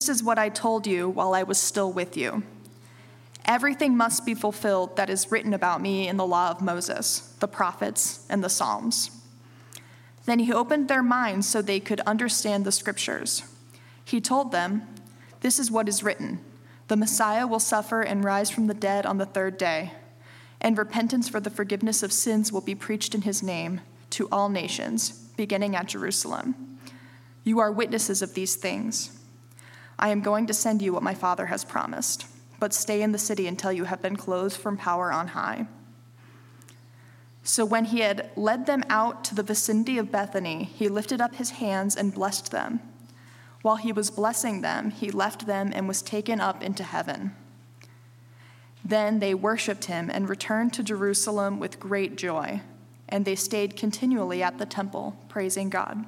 This is what I told you while I was still with you. Everything must be fulfilled that is written about me in the law of Moses, the prophets, and the Psalms." Then he opened their minds so they could understand the scriptures. He told them, "This is what is written. The Messiah will suffer and rise from the dead on the third day, and repentance for the forgiveness of sins will be preached in his name to all nations, beginning at Jerusalem. You are witnesses of these things. I am going to send you what my Father has promised, but stay in the city until you have been clothed from power on high." So when he had led them out to the vicinity of Bethany, he lifted up his hands and blessed them. While he was blessing them, he left them and was taken up into heaven. Then they worshiped him and returned to Jerusalem with great joy, and they stayed continually at the temple, praising God.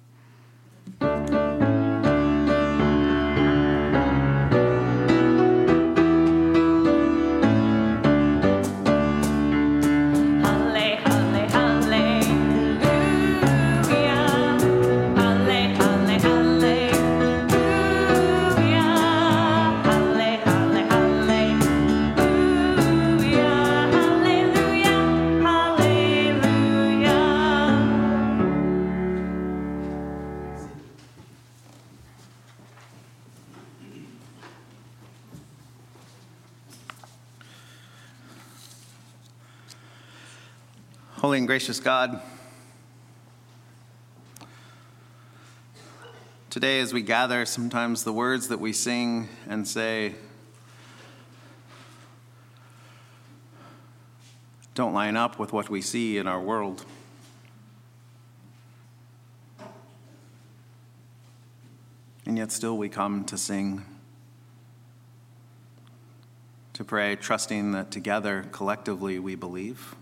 Holy and gracious God, today as we gather, sometimes the words that we sing and say don't line up with what we see in our world. And yet still we come to sing, to pray, trusting that together, collectively, we believe.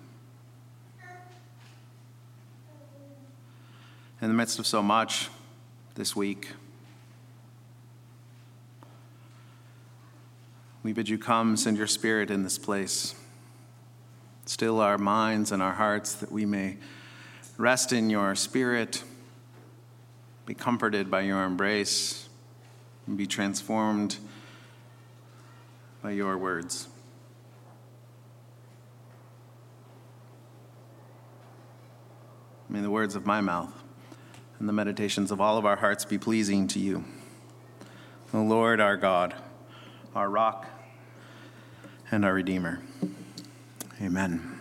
In the midst of so much this week, we bid you come, send your Spirit in this place. Still our minds and our hearts that we may rest in your Spirit, be comforted by your embrace, and be transformed by your words. May the words of my mouth and the meditations of all of our hearts be pleasing to you, O Lord, our God, our rock, and our Redeemer. Amen.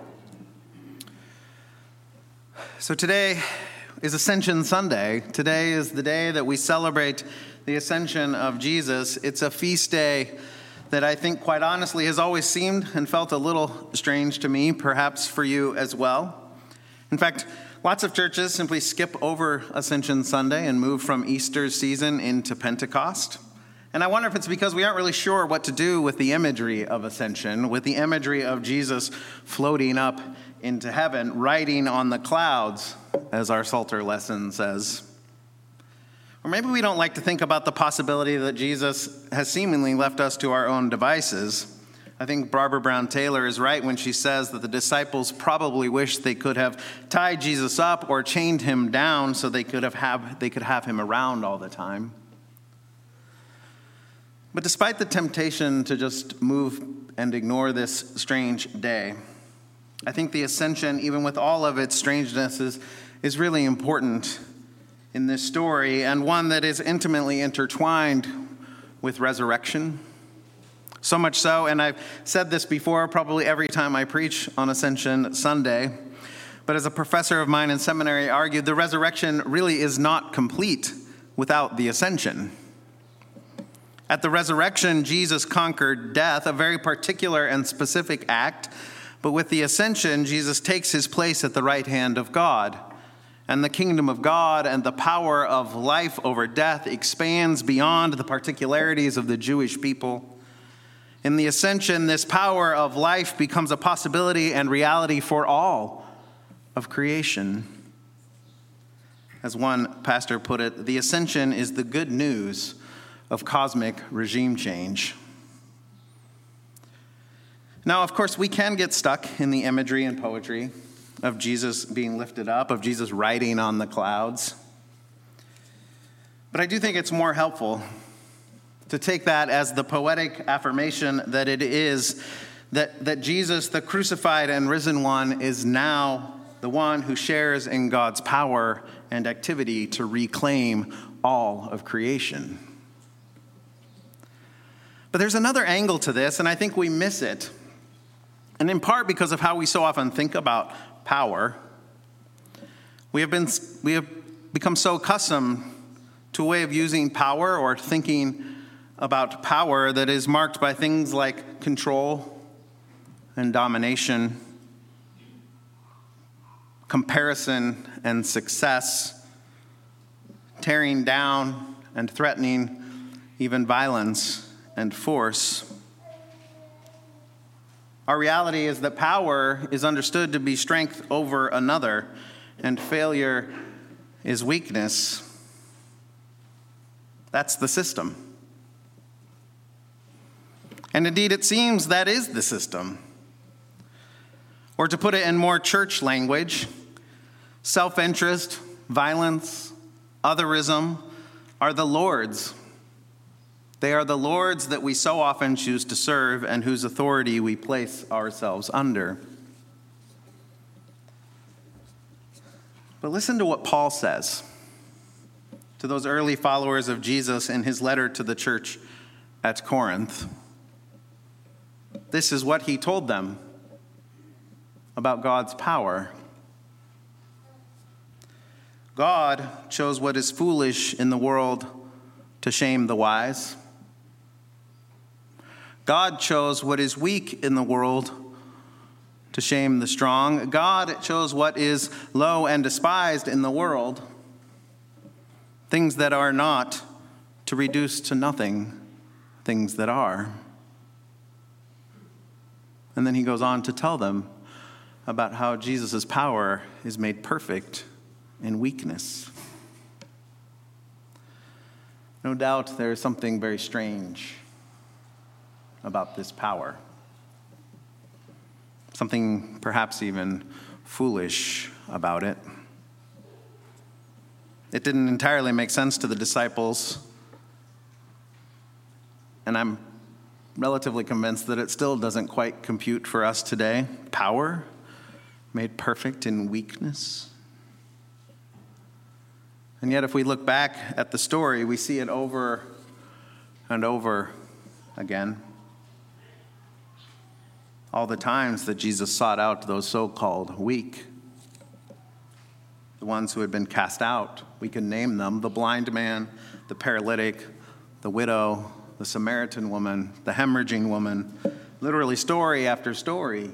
So today is Ascension Sunday. Today is the day that we celebrate the ascension of Jesus. It's a feast day that I think, quite honestly, has always seemed and felt a little strange to me, perhaps for you as well. In fact, lots of churches simply skip over Ascension Sunday and move from Easter season into Pentecost. And I wonder if it's because we aren't really sure what to do with the imagery of ascension, with the imagery of Jesus floating up into heaven, riding on the clouds, as our Psalter lesson says. Or maybe we don't like to think about the possibility that Jesus has seemingly left us to our own devices. I think Barbara Brown Taylor is right when she says that the disciples probably wished they could have tied Jesus up or chained him down so they could have him around all the time. But despite the temptation to just move and ignore this strange day, I think the ascension, even with all of its strangenesses, is really important in this story, and one that is intimately intertwined with resurrection. So much so, and I've said this before probably every time I preach on Ascension Sunday, but as a professor of mine in seminary argued, the resurrection really is not complete without the ascension. At the resurrection, Jesus conquered death, a very particular and specific act, but with the ascension, Jesus takes his place at the right hand of God, and the kingdom of God and the power of life over death expands beyond the particularities of the Jewish people. In the ascension, this power of life becomes a possibility and reality for all of creation. As one pastor put it, the ascension is the good news of cosmic regime change. Now, of course, we can get stuck in the imagery and poetry of Jesus being lifted up, of Jesus riding on the clouds. But I do think it's more helpful to take that as the poetic affirmation that it is, that Jesus, the crucified and risen one, is now the one who shares in God's power and activity to reclaim all of creation. But there's another angle to this, and I think we miss it. And in part because of how we so often think about power. We have become so accustomed to a way of using power or thinking about power that is marked by things like control and domination, comparison and success, tearing down and threatening, even violence and force. Our reality is that power is understood to be strength over another, and failure is weakness. That's the system. And indeed, it seems that is the system. Or to put it in more church language, self-interest, violence, otherism are the lords. They are the lords that we so often choose to serve and whose authority we place ourselves under. But listen to what Paul says to those early followers of Jesus in his letter to the church at Corinth. This is what he told them about God's power. God chose what is foolish in the world to shame the wise. God chose what is weak in the world to shame the strong. God chose what is low and despised in the world, things that are not, to reduce to nothing things that are. And then he goes on to tell them about how Jesus' power is made perfect in weakness. No doubt there is something very strange about this power. Something perhaps even foolish about it. It didn't entirely make sense to the disciples, and I'm relatively convinced that it still doesn't quite compute for us today. Power made perfect in weakness. And yet if we look back at the story, we see it over and over again. All the times that Jesus sought out those so-called weak, the ones who had been cast out, we can name them: the blind man, the paralytic, the widow, the Samaritan woman, the hemorrhaging woman, literally story after story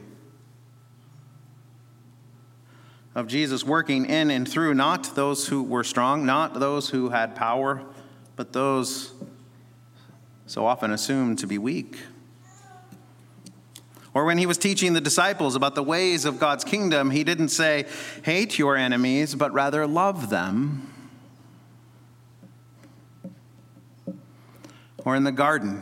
of Jesus working in and through not those who were strong, not those who had power, but those so often assumed to be weak. Or when he was teaching the disciples about the ways of God's kingdom, he didn't say, hate your enemies, but rather love them. Or in the garden,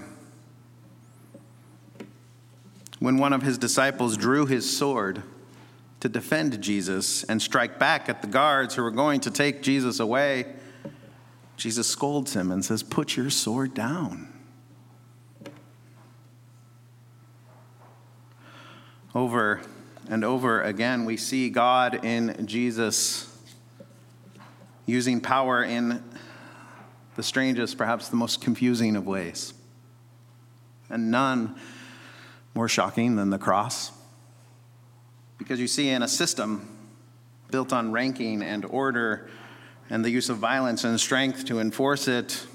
when one of his disciples drew his sword to defend Jesus and strike back at the guards who were going to take Jesus away, Jesus scolds him and says, put your sword down. Over and over again, we see God in Jesus using power in the strangest, perhaps the most confusing of ways. And none more shocking than the cross. Because you see, in a system built on ranking and order and the use of violence and strength to enforce it,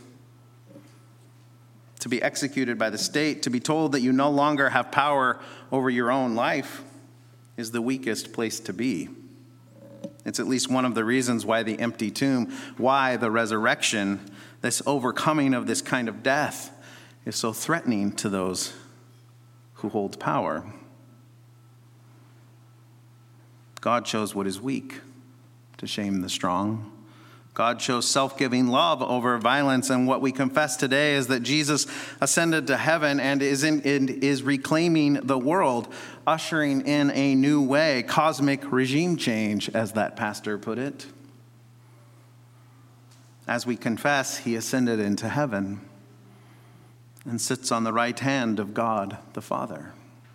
to be executed by the state, to be told that you no longer have power over your own life is the weakest place to be. It's at least one of the reasons why the empty tomb, why the resurrection, this overcoming of this kind of death is so threatening to those who hold power. God chose what is weak to shame the strong. God chose self-giving love over violence, and what we confess today is that Jesus ascended to heaven and is reclaiming the world, ushering in a new way, cosmic regime change, as that pastor put it. As we confess, he ascended into heaven. and sits on the right hand of God the Father.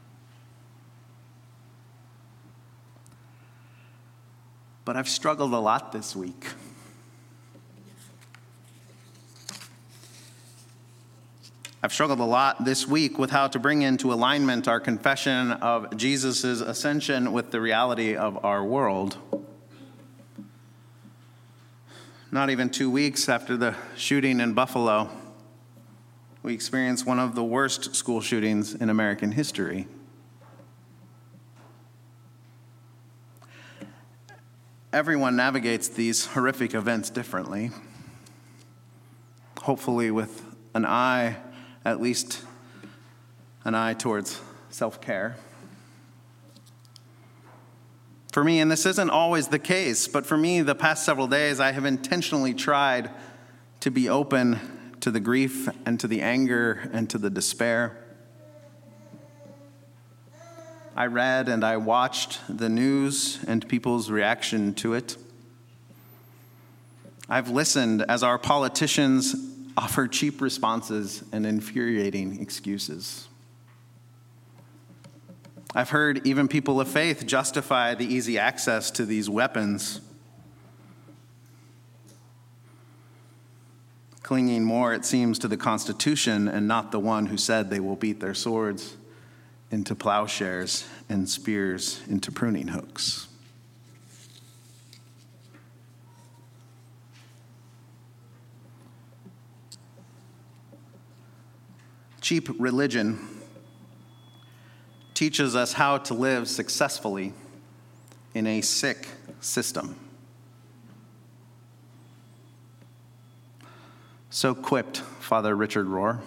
But I've struggled a lot this week. I've struggled a lot this week with how to bring into alignment our confession of Jesus' ascension with the reality of our world. Not even 2 weeks after the shooting in Buffalo, we experienced one of the worst school shootings in American history. Everyone navigates these horrific events differently, hopefully with at least an eye towards self-care. For me, and this isn't always the case, but for me, the past several days, I have intentionally tried to be open to the grief and to the anger and to the despair. I read and I watched the news and people's reaction to it. I've listened as our politicians offer cheap responses and infuriating excuses. I've heard even people of faith justify the easy access to these weapons, clinging more, it seems, to the Constitution and not the one who said they will beat their swords into plowshares and spears into pruning hooks. Cheap religion teaches us how to live successfully in a sick system. So quipped Father Richard Rohr.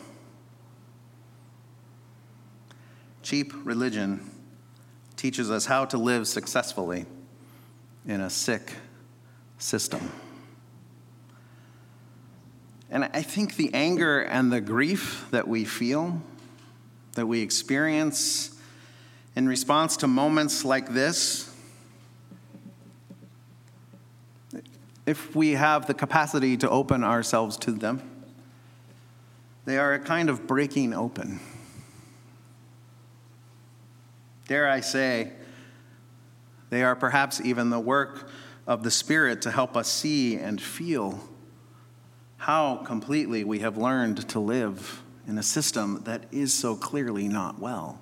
Cheap religion teaches us how to live successfully in a sick system. And I think the anger and the grief that we feel, that we experience in response to moments like this, if we have the capacity to open ourselves to them, they are a kind of breaking open. Dare I say, they are perhaps even the work of the Spirit to help us see and feel how completely we have learned to live in a system that is so clearly not well.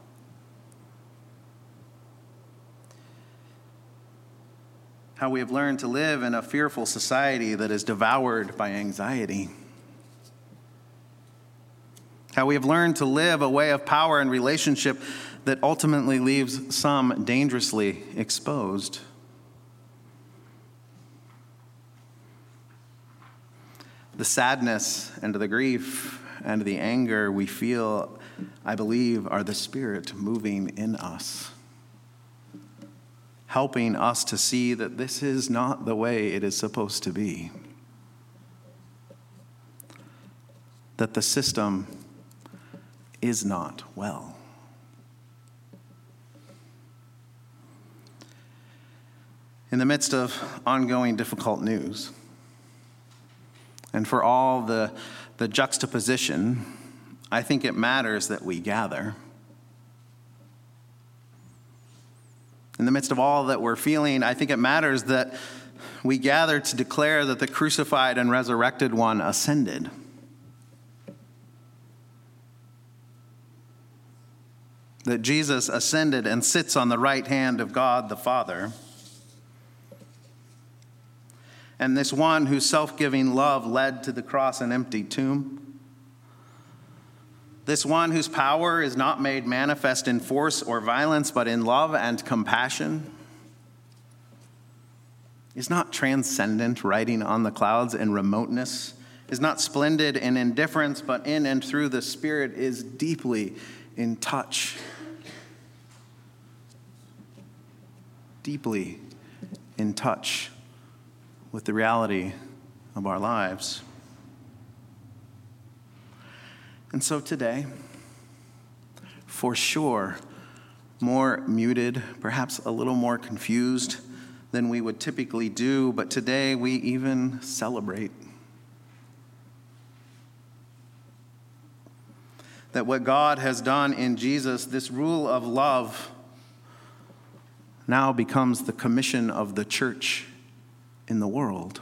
How we have learned to live in a fearful society that is devoured by anxiety. How we have learned to live a way of power and relationship that ultimately leaves some dangerously exposed. The sadness and the grief and the anger we feel, I believe, are the Spirit moving in us, helping us to see that this is not the way it is supposed to be. That the system is not well. In the midst of ongoing difficult news, and for all the juxtaposition, I think it matters that we gather. In the midst of all that we're feeling, I think it matters that we gather to declare that the crucified and resurrected one ascended. That Jesus ascended and sits on the right hand of God the Father. And this one whose self-giving love led to the cross and empty tomb. This one whose power is not made manifest in force or violence, but in love and compassion. Is not transcendent, riding on the clouds in remoteness. Is not splendid in indifference, but in and through the Spirit is deeply in touch. Deeply in touch with the reality of our lives. And so today, for sure, more muted, perhaps a little more confused than we would typically do, but today we even celebrate. that what God has done in Jesus, this rule of love, now becomes the commission of the church in the world.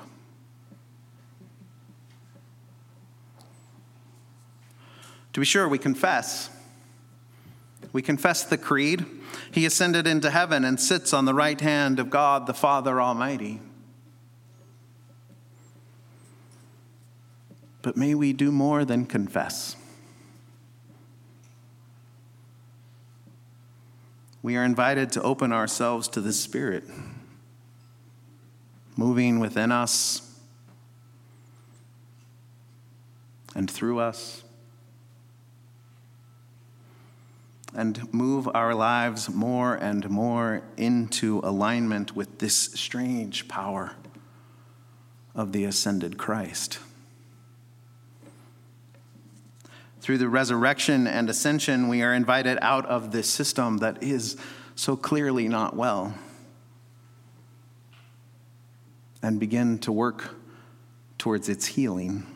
To be sure, we confess. We confess the creed. He ascended into heaven and sits on the right hand of God the Father Almighty. But may we do more than confess. We are invited to open ourselves to the Spirit, moving within us and through us, and move our lives more and more into alignment with this strange power of the ascended Christ. Through the resurrection and ascension, we are invited out of this system that is so clearly not well and begin to work towards its healing.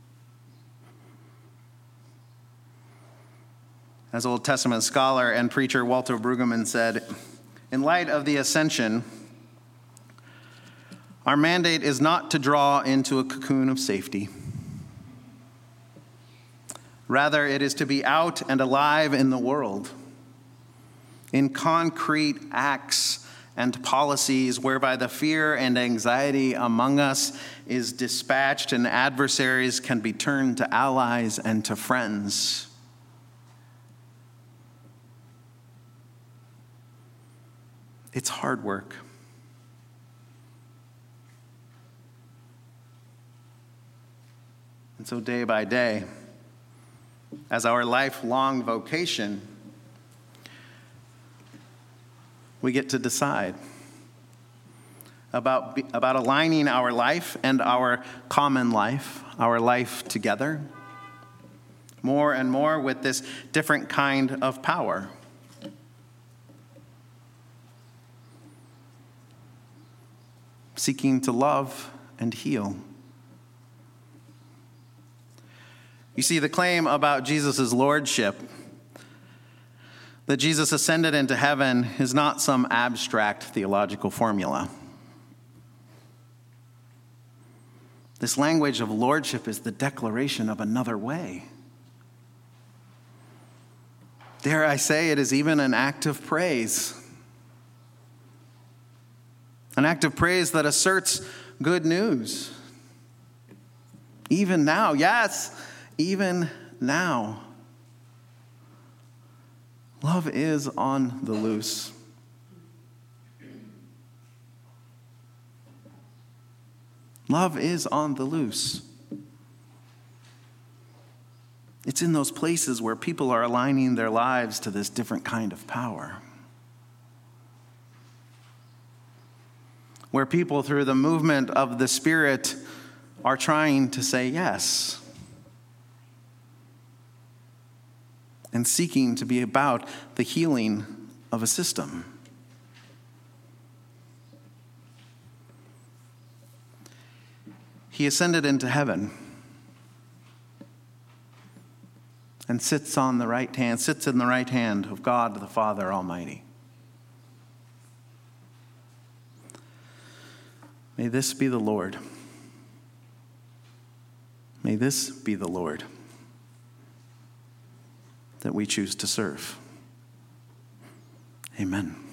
As Old Testament scholar and preacher Walter Brueggemann said, in light of the ascension, our mandate is not to draw into a cocoon of safety. Rather, it is to be out and alive in the world, in concrete acts and policies whereby the fear and anxiety among us is dispatched and adversaries can be turned to allies and to friends. It's hard work. And so day by day, as our lifelong vocation, we get to decide about aligning our life and our common life, our life together, more and more with this different kind of power. Seeking to love and heal. You see, the claim about Jesus' lordship, that Jesus ascended into heaven, is not some abstract theological formula. This language of lordship is the declaration of another way. Dare I say, it is even an act of praise. An act of praise that asserts good news. Even now, yes, even now. Love is on the loose. Love is on the loose. It's in those places where people are aligning their lives to this different kind of power. Where people, through the movement of the Spirit, are trying to say yes. And seeking to be about the healing of a system. He ascended into heaven and sits in the right hand of God the Father Almighty. May this be the Lord. May this be the Lord that we choose to serve. Amen.